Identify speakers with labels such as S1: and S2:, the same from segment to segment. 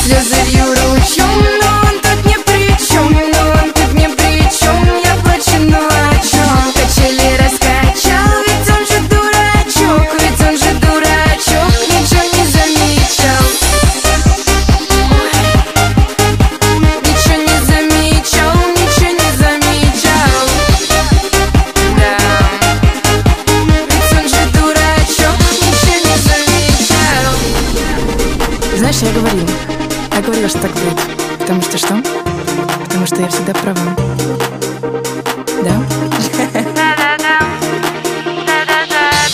S1: слезы вью ручьем, но он тут ни при чем, но он тут ни при чем. Я плачу, ну о чем? Качели раскачал, ведь он же дурачок, ведь он же дурачок, ничего не замечал. Ничего не замечал, ничего не замечал. Да, ведь он же дурачок, ничего не замечал.
S2: Знаешь, я говорила, что так будет. Потому что что? Потому что я всегда права. Да?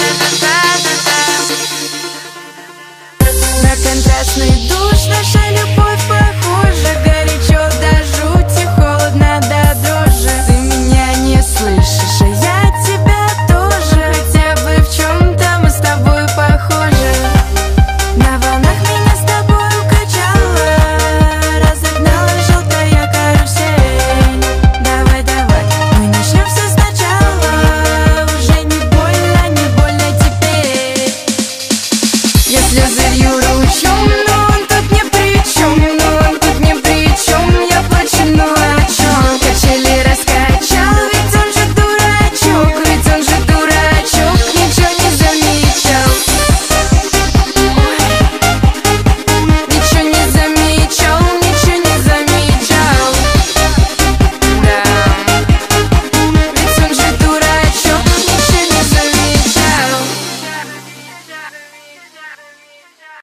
S1: На контрастный душ наша любовь.